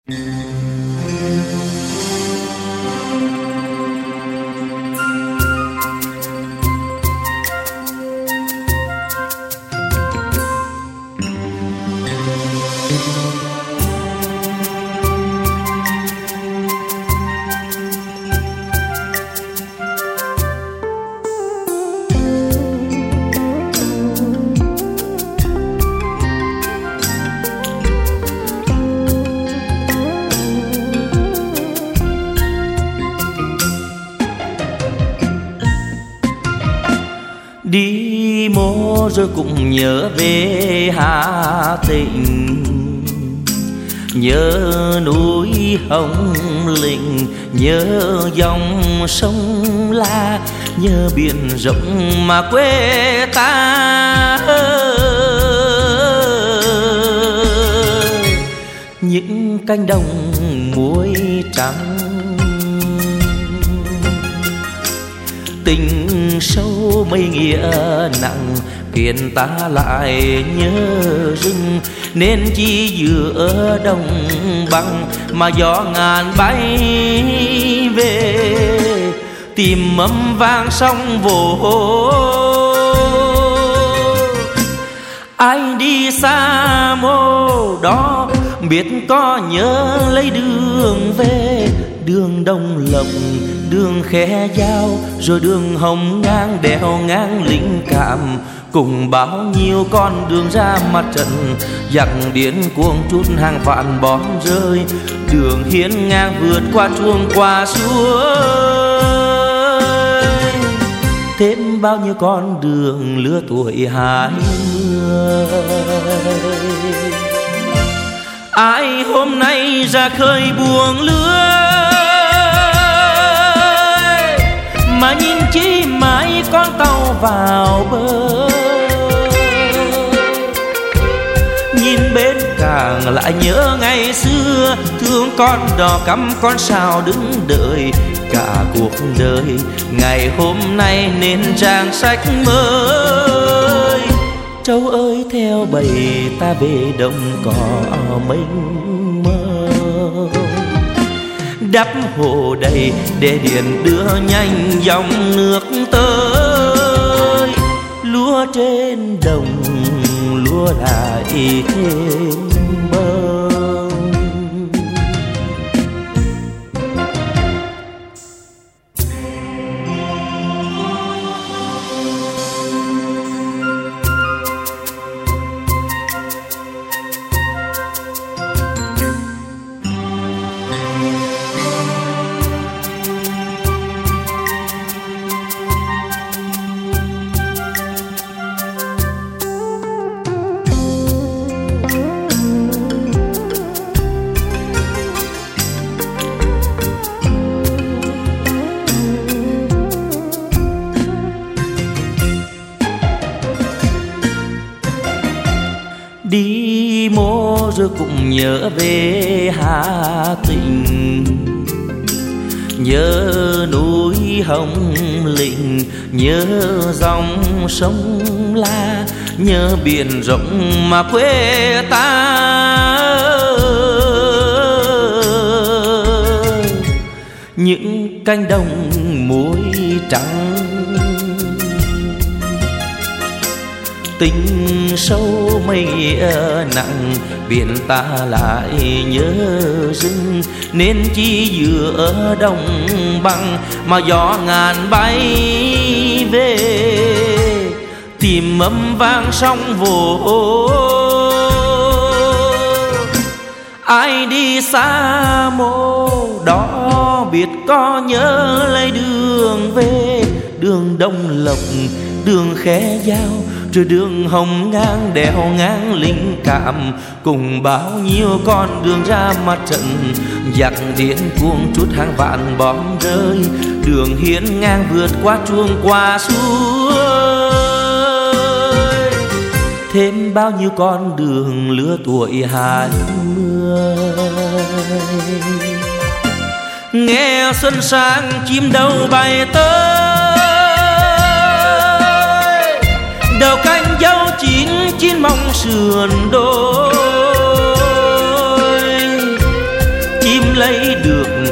Đi mô rồi cũng nhớ về Hà Tĩnh, nhớ núi Hồng Lĩnh, nhớ dòng sông La, nhớ biển rộng mà quê ta. Những cánh đồng muối trắng, tình sâu mây nghĩa nặng, khiến ta lại nhớ rừng. Nên chỉ giữa đồng bằng mà gió ngàn bay về, tìm mâm vang sông vỗ. Ai đi xa mô đó biết có nhớ lấy đường về, đường Đông Lộc, đường Khe Dao, rồi đường Hồng Ngang, đèo ngang Linh Cảm, cùng bao nhiêu con đường ra mặt trận. Giặc điên cuồng trút hàng vạn bom rơi, đường hiên ngang vượt qua chuông qua suối. Thêm bao nhiêu con đường lứa tuổi 20. Ai hôm nay ra khơi buông lưới, mà nhìn chi mãi con tàu vào bờ. Nhìn bên cảng lại nhớ ngày xưa, thương con đò cắm con sao đứng đợi. Cả cuộc đời ngày hôm nay nên trang sách mới. Trâu ơi theo bầy ta về đồng cỏ mênh mông, đắp hồ đầy để điện đưa nhanh dòng nước tới. Lúa trên đồng lúa lại thêm bông. Đi mô rồi cũng nhớ về Hà Tĩnh, nhớ núi Hồng Lĩnh, nhớ dòng sông La, nhớ biển rộng mà quê ta. Những cánh đồng muối trắng, tình sâu mây nghĩa nặng, biển ta lại nhớ rừng. Nên chỉ giữa đồng bằng mà gió ngàn bay về, tìm mâm vang sông vỗ. Ai đi xa mô đó biết có nhớ lấy đường về, đường Đông Lộc, đường Khe Dao, rồi đường Hồng Ngang, đèo ngang Linh Cảm, cùng bao nhiêu con đường ra mặt trận. Giặc điên cuồng trút hàng vạn bom rơi, đường hiên ngang vượt qua chuông qua suối. Thêm bao nhiêu con đường lứa tuổi 20. Nghe xuân sang chim đâu bay tới, đầu cánh dâu chín chín mong sườn đôi.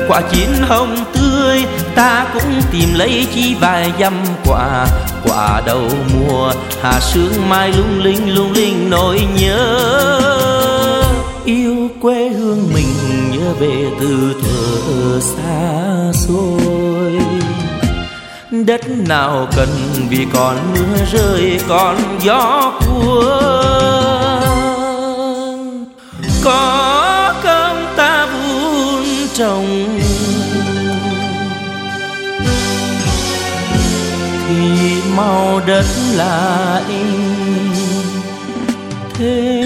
quả chín hồng tươi, ta cũng tìm lấy chi vài dăm quả. Quả đầu mùa hạ sương mai lung linh nỗi nhớ. Yêu quê hương mình nhớ về từ thuở xa xôi. Đất nào cần vì còn mưa rơi còn gió cuốn. Có công ta vun trồng thì màu đất lại thế.